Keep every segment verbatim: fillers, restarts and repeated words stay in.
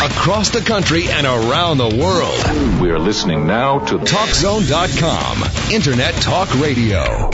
across the country and around the world. We are listening now to talk zone dot com, Internet Talk Radio.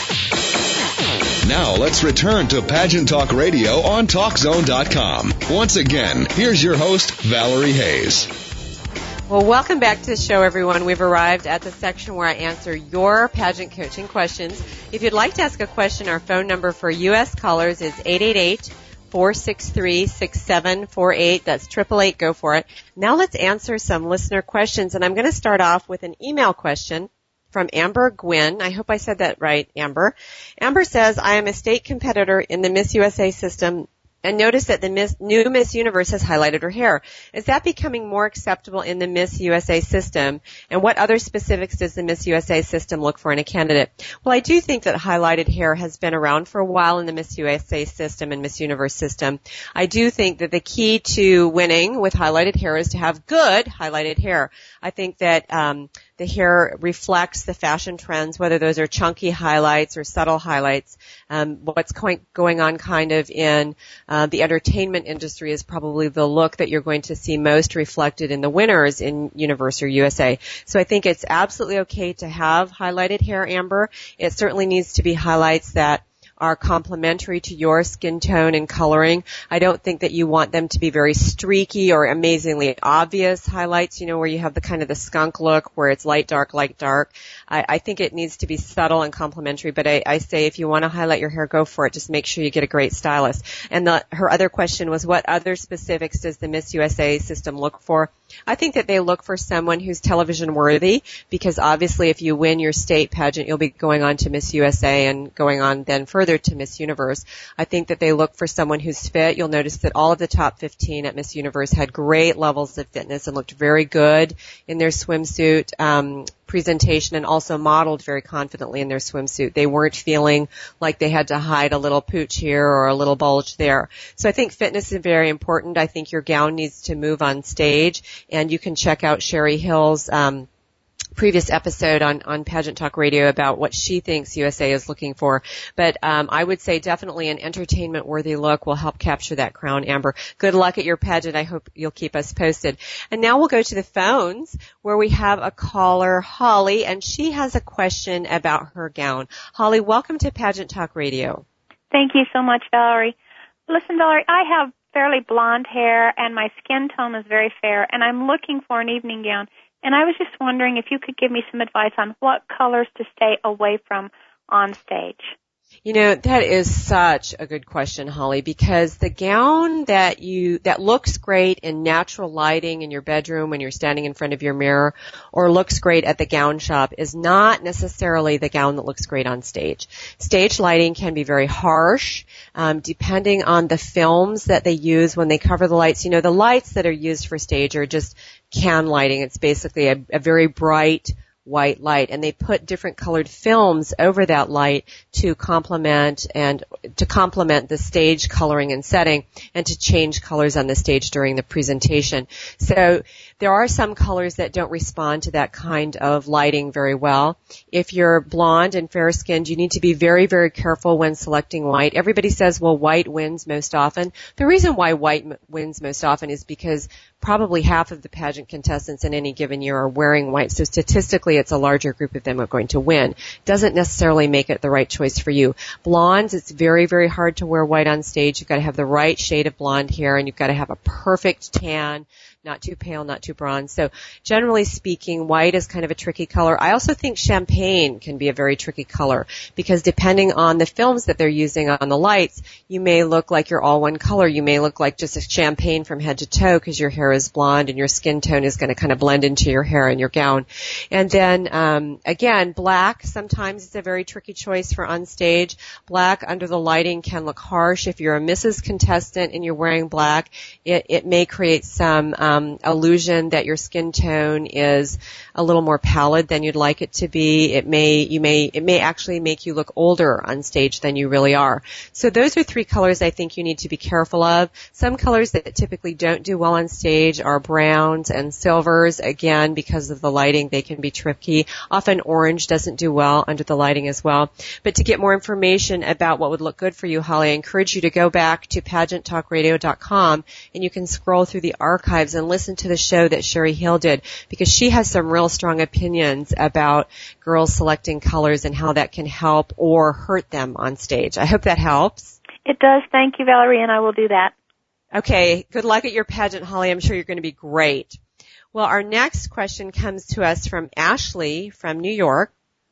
Now let's return to Pageant Talk Radio on talk zone dot com. Once again, here's your host, Valerie Hayes. Well, welcome back to the show, everyone. We've arrived at the section where I answer your pageant coaching questions. If you'd like to ask a question, our phone number for U S callers is eight eight eight, four six three, six seven four eight. That's eight eight eight, go for it. Now let's answer some listener questions, and I'm going to start off with an email question from Amber Gwynn. I hope I said that right, Amber. Amber says, I am a state competitor in the Miss U S A system and notice that the Miss, new Miss Universe has highlighted her hair. Is that becoming more acceptable in the Miss U S A system? And what other specifics does the Miss U S A system look for in a candidate? Well, I do think that highlighted hair has been around for a while in the Miss U S A system and Miss Universe system. I do think that the key to winning with highlighted hair is to have good highlighted hair. I think that um, the hair reflects the fashion trends, whether those are chunky highlights or subtle highlights. Um, what's going, going on kind of in uh, the entertainment industry is probably the look that you're going to see most reflected in the winners in Universe or U S A. So I think it's absolutely okay to have highlighted hair, Amber. It certainly needs to be highlights that are complementary to your skin tone and coloring. I don't think that you want them to be very streaky or amazingly obvious highlights, you know, where you have the kind of the skunk look where it's light, dark, light, dark. I, I think it needs to be subtle and complementary, but I, I say if you want to highlight your hair, go for it. Just make sure you get a great stylist. And the, her other question was, what other specifics does the Miss U S A system look for? I think that they look for someone who's television worthy, because obviously if you win your state pageant, you'll be going on to Miss U S A and going on then further to Miss Universe. I think that they look for someone who's fit. You'll notice that all of the top fifteen at Miss Universe had great levels of fitness and looked very good in their swimsuit um, presentation, and also modeled very confidently in their swimsuit. They weren't feeling like they had to hide a little pooch here or a little bulge there. So I think fitness is very important. I think your gown needs to move on stage, and you can check out Sherry Hill's um previous episode on, on Pageant Talk Radio about what she thinks U S A is looking for. But um, I would say definitely an entertainment-worthy look will help capture that crown, Amber. Good luck at your pageant. I hope you'll keep us posted. And now we'll go to the phones where we have a caller, Holly, and she has a question about her gown. Holly, welcome to Pageant Talk Radio. Thank you so much, Valerie. Listen, Valerie, I have fairly blonde hair and my skin tone is very fair, and I'm looking for an evening gown. And I was just wondering if you could give me some advice on what colors to stay away from on stage. You know, that is such a good question, Holly, because the gown that you, that looks great in natural lighting in your bedroom when you're standing in front of your mirror, or looks great at the gown shop, is not necessarily the gown that looks great on stage. Stage lighting can be very harsh, um, depending on the films that they use when they cover the lights. You know, the lights that are used for stage are just can lighting. It's basically a, a very bright white light, and they put different colored films over that light to complement and to complement the stage coloring and setting, and to change colors on the stage during the presentation. So there are some colors that don't respond to that kind of lighting very well. If you're blonde and fair-skinned, you need to be very, very careful when selecting white. Everybody says, well, white wins most often. The reason why white m- wins most often is because probably half of the pageant contestants in any given year are wearing white. So statistically, it's a larger group of them are going to win. Doesn't necessarily make it the right choice for you. Blondes, it's very, very hard to wear white on stage. You've got to have the right shade of blonde hair, and you've got to have a perfect tan. Not too pale, not too bronze. So generally speaking, white is kind of a tricky color. I also think champagne can be a very tricky color, because depending on the films that they're using on the lights, you may look like you're all one color. You may look like just a champagne from head to toe because your hair is blonde and your skin tone is going to kind of blend into your hair and your gown. And then, um, again, black sometimes is a very tricky choice for on stage. Black under the lighting can look harsh. If you're a Missus Contestant and you're wearing black, it, it may create some, um, Um, illusion that your skin tone is a little more pallid than you'd like it to be. It may, you may, it may actually make you look older on stage than you really are. So those are three colors I think you need to be careful of. Some colors that typically don't do well on stage are browns and silvers. Again, because of the lighting, they can be tri- murky. Often orange doesn't do well under the lighting as well. But to get more information about what would look good for you, Holly, I encourage you to go back to pageant talk radio dot com and you can scroll through the archives and listen to the show that Sherry Hill did, because she has some real strong opinions about girls selecting colors and how that can help or hurt them on stage. I hope that helps. It does. Thank you, Valerie, and I will do that. Okay. Good luck at your pageant, Holly. I'm sure you're going to be great. Well, our next question comes to us from Ashley from New York.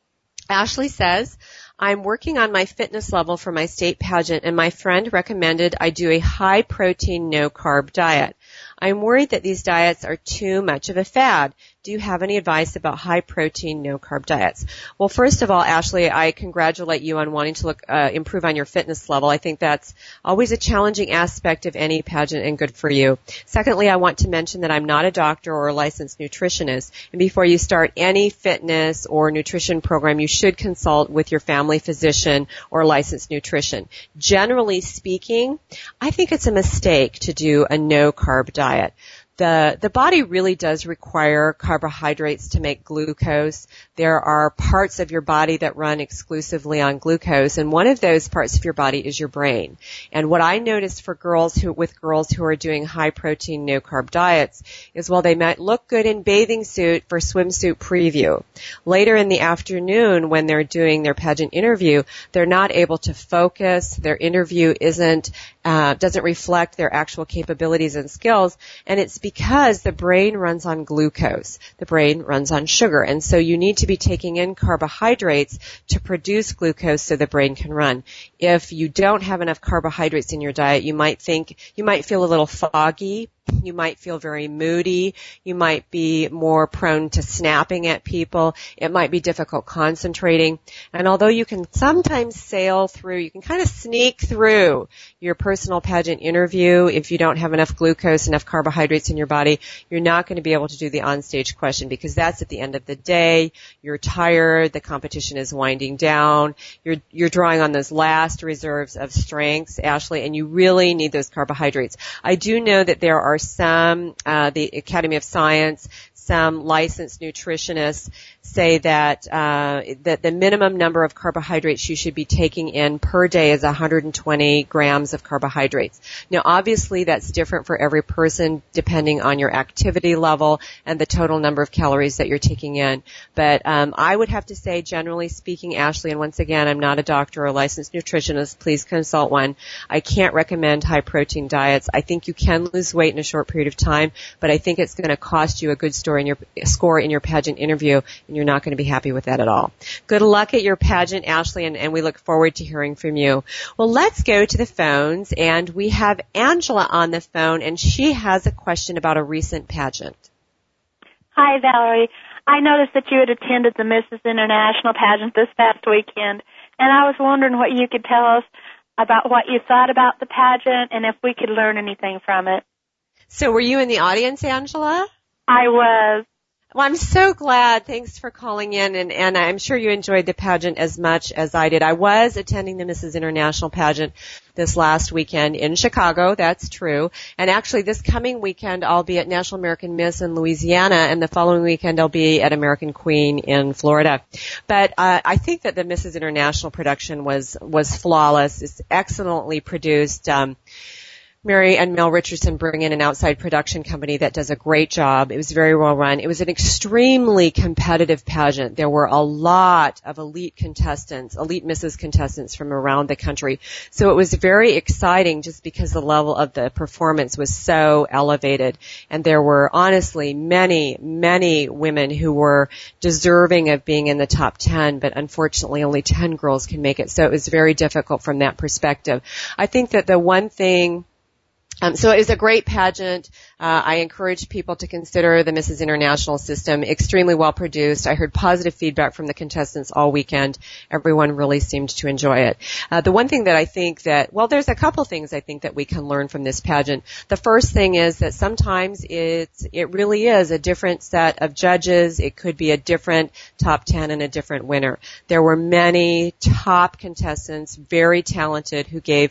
Ashley says, I'm working on my fitness level for my state pageant, and my friend recommended I do a high-protein, no-carb diet. I'm worried that these diets are too much of a fad. Do you have any advice about high-protein, no-carb diets? Well, first of all, Ashley, I congratulate you on wanting to look uh, improve on your fitness level. I think that's always a challenging aspect of any pageant and good for you. Secondly, I want to mention that I'm not a doctor or a licensed nutritionist, and before you start any fitness or nutrition program, you should consult with your family physician or licensed nutrition. Generally speaking, I think it's a mistake to do a no-carb diet. The, the body really does require carbohydrates to make glucose. There are parts of your body that run exclusively on glucose, and one of those parts of your body is your brain. And what I noticed for girls who, with girls who are doing high protein, no carb diets is while they might look good in bathing suit for swimsuit preview, later in the afternoon when they're doing their pageant interview, they're not able to focus. Their interview isn't, uh, doesn't reflect their actual capabilities and skills, and it's because the brain runs on glucose. The brain runs on sugar. And so you need to be taking in carbohydrates to produce glucose so the brain can run. If you don't have enough carbohydrates in your diet, you might think, you might feel a little foggy. You might feel very moody. You might be more prone to snapping at people. It might be difficult concentrating. And although you can sometimes sail through, you can kind of sneak through your personal pageant interview if you don't have enough glucose, enough carbohydrates in your body, you're not going to be able to do the onstage question, because that's at the end of the day. You're tired. The competition is winding down. You're, you're drawing on those last reserves of strengths, Ashley, and you really need those carbohydrates. I do know that there are some, uh, the Academy of Science, some licensed nutritionists say that uh, that the minimum number of carbohydrates you should be taking in per day is one hundred twenty grams of carbohydrates. Now, obviously, that's different for every person depending on your activity level and the total number of calories that you're taking in. But um, I would have to say, generally speaking, Ashley, and once again, I'm not a doctor or a licensed nutritionist. Please consult one. I can't recommend high-protein diets. I think you can lose weight in a short period of time, but I think it's going to cost you a good story in your score in your pageant interview, and you're not going to be happy with that at all. Good luck at your pageant, Ashley, and, and we look forward to hearing from you. Well, let's go to the phones, and we have Angela on the phone, and she has a question about a recent pageant. Hi, Valerie. I noticed that you had attended the Missus International pageant this past weekend, and I was wondering what you could tell us about what you thought about the pageant and if we could learn anything from it. So were you in the audience, Angela? I was. Well, I'm so glad. Thanks for calling in, and, and I'm sure you enjoyed the pageant as much as I did. I was attending the Missus International pageant this last weekend in Chicago. That's true. And actually, this coming weekend, I'll be at National American Miss in Louisiana, and the following weekend, I'll be at American Queen in Florida. But uh, I think that the Missus International production was was flawless. It's excellently produced. Um, Mary and Mel Richardson bring in an outside production company that does a great job. It was very well run. It was an extremely competitive pageant. There were a lot of elite contestants, elite Missus contestants from around the country. So it was very exciting just because the level of the performance was so elevated. And there were honestly many, many women who were deserving of being in the top ten, but unfortunately only ten girls can make it. So it was very difficult from that perspective. I think that the one thing Um, so it was a great pageant. Uh, I encourage people to consider the Missus International system. Extremely well produced. I heard positive feedback from the contestants all weekend. Everyone really seemed to enjoy it. Uh, the one thing that I think that, well, there's a couple things I think that we can learn from this pageant. The first thing is that sometimes it's, it really is a different set of judges. It could be a different top ten and a different winner. There were many top contestants, very talented, who gave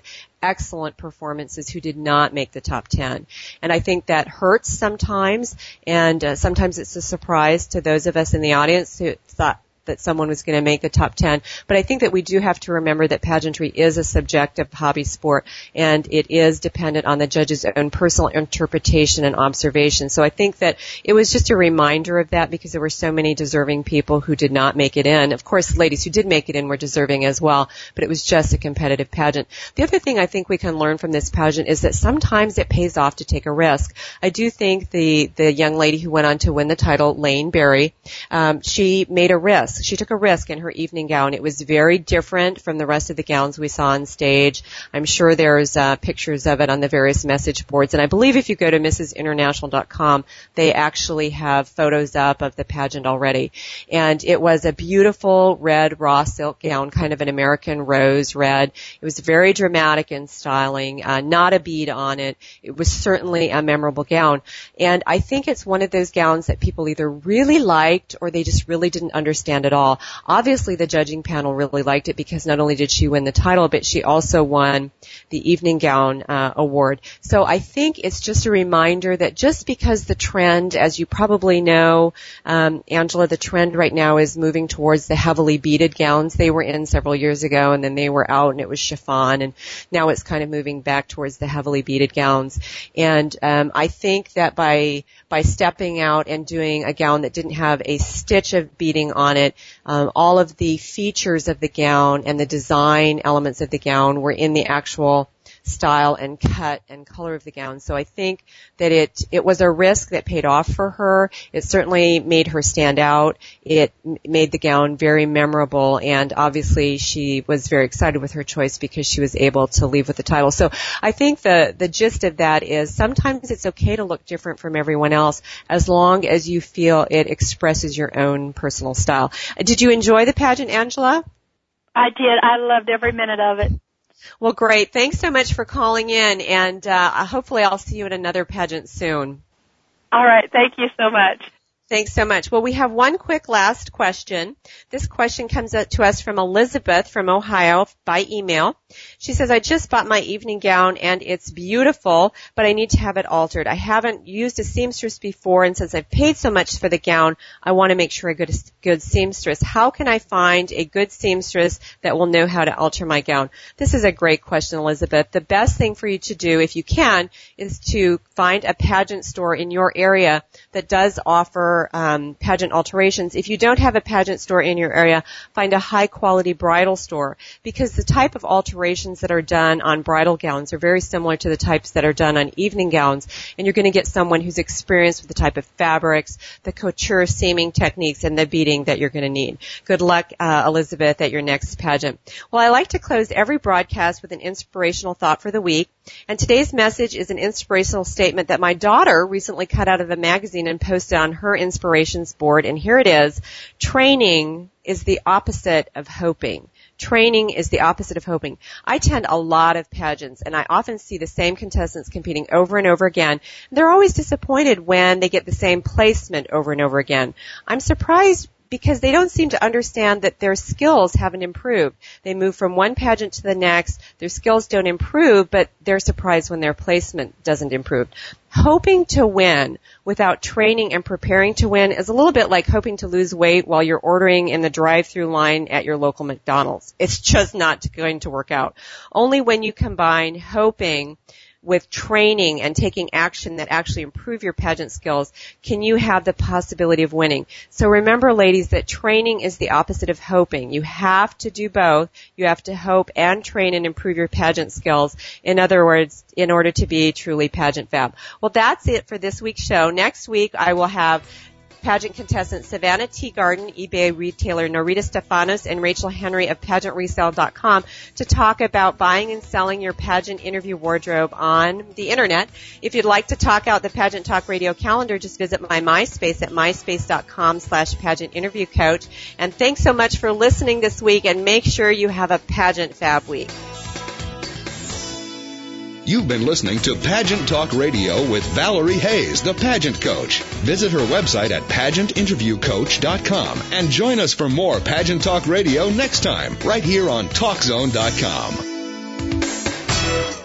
excellent performances who did not make the top ten. And I think that hurts sometimes, and uh, sometimes it's a surprise to those of us in the audience who thought that someone was going to make the top ten. But I think that we do have to remember that pageantry is a subjective hobby sport, and it is dependent on the judge's own personal interpretation and observation. So I think that it was just a reminder of that, because there were so many deserving people who did not make it in. Of course, ladies who did make it in were deserving as well, but it was just a competitive pageant. The other thing I think we can learn from this pageant is that sometimes it pays off to take a risk. I do think the, the young lady who went on to win the title, Lane Berry, um, she made a risk. She took a risk in her evening gown. It was very different from the rest of the gowns we saw on stage. I'm sure there's uh, pictures of it on the various message boards. And I believe if you go to Missus International dot com, they actually have photos up of the pageant already. And it was a beautiful red raw silk gown, kind of an American rose red. It was very dramatic in styling, uh, not a bead on it. It was certainly a memorable gown. And I think it's one of those gowns that people either really liked or they just really didn't understand at all. Obviously, the judging panel really liked it because not only did she win the title, but she also won the evening gown uh, award. So I think it's just a reminder that just because the trend, as you probably know, um, Angela, the trend right now is moving towards the heavily beaded gowns. They were in several years ago, and then they were out, and it was chiffon, and now it's kind of moving back towards the heavily beaded gowns. And um, I think that by by stepping out and doing a gown that didn't have a stitch of beading on it, Um, all of the features of the gown and the design elements of the gown were in the actual style and cut and color of the gown. So I think that it it was a risk that paid off for her. It certainly made her stand out. It m- made the gown very memorable, and obviously she was very excited with her choice because she was able to leave with the title. So I think the the gist of that is sometimes it's okay to look different from everyone else as long as you feel it expresses your own personal style. Did you enjoy the pageant, Angela? I did. I loved every minute of it. Well, great. Thanks so much for calling in, and uh, hopefully I'll see you at another pageant soon. All right. Thank you so much. Thanks so much. Well, we have one quick last question. This question comes to us from Elizabeth from Ohio by email. She says, I just bought my evening gown and it's beautiful, but I need to have it altered. I haven't used a seamstress before, and since I've paid so much for the gown, I want to make sure I get a good seamstress. How can I find a good seamstress that will know how to alter my gown? This is a great question, Elizabeth. The best thing for you to do, if you can, is to find a pageant store in your area that does offer um, pageant alterations. If you don't have a pageant store in your area, find a high-quality bridal store, because the type of alterations that are done on bridal gowns are very similar to the types that are done on evening gowns, and you're going to get someone who's experienced with the type of fabrics, the couture seaming techniques, and the beading that you're going to need. Good luck, uh, Elizabeth, at your next pageant. Well, I like to close every broadcast with an inspirational thought for the week, and today's message is an inspirational statement that my daughter recently cut out of a magazine and posted on her inspirations board, and here it is. Training is the opposite of hoping. Training is the opposite of hoping. I attend a lot of pageants, and I often see the same contestants competing over and over again. They're always disappointed when they get the same placement over and over again. I'm surprised because they don't seem to understand that their skills haven't improved. They move from one pageant to the next, their skills don't improve, but they're surprised when their placement doesn't improve. Hoping to win without training and preparing to win is a little bit like hoping to lose weight while you're ordering in the drive-through line at your local McDonald's. It's just not going to work out. Only when you combine hoping with training and taking action that actually improve your pageant skills can you have the possibility of winning. So remember, ladies, that training is the opposite of hoping. You have to do both. You have to hope and train and improve your pageant skills. In other words, in order to be truly pageant fab. Well, that's it for this week's show. Next week, I will have pageant contestant Savannah Teagarden, eBay retailer Norita Stefanos, and Rachel Henry of pageant resale dot com to talk about buying and selling your pageant interview wardrobe on the Internet. If you'd like to talk out the Pageant Talk Radio calendar, just visit my MySpace at myspace dot com slash pageant interview coach. And thanks so much for listening this week, and make sure you have a pageant fab week. You've been listening to Pageant Talk Radio with Valerie Hayes, the pageant coach. Visit her website at pageant interview coach dot com and join us for more Pageant Talk Radio next time, right here on talk zone dot com.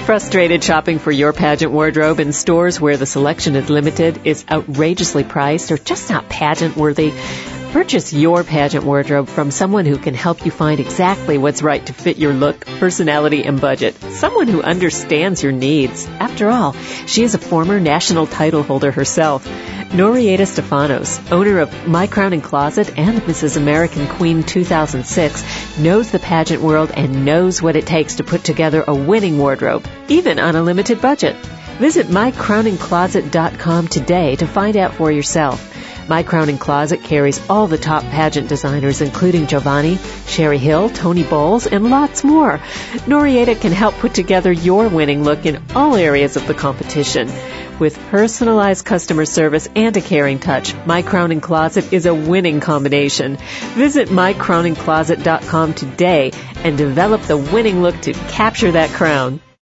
Frustrated shopping for your pageant wardrobe in stores where the selection is limited, is outrageously priced, or just not pageant worthy? Purchase your pageant wardrobe from someone who can help you find exactly what's right to fit your look, personality, and budget. Someone who understands your needs. After all, she is a former national title holder herself. Norieta Stefanos, owner of My Crowning Closet and Missus American Queen two thousand six, knows the pageant world and knows what it takes to put together a winning wardrobe, even on a limited budget. Visit my crowning closet dot com today to find out for yourself. My Crowning Closet carries all the top pageant designers, including Giovanni, Sherry Hill, Tony Bowles, and lots more. Norieta can help put together your winning look in all areas of the competition. With personalized customer service and a caring touch, My Crowning Closet is a winning combination. Visit my crowning closet dot com today and develop the winning look to capture that crown.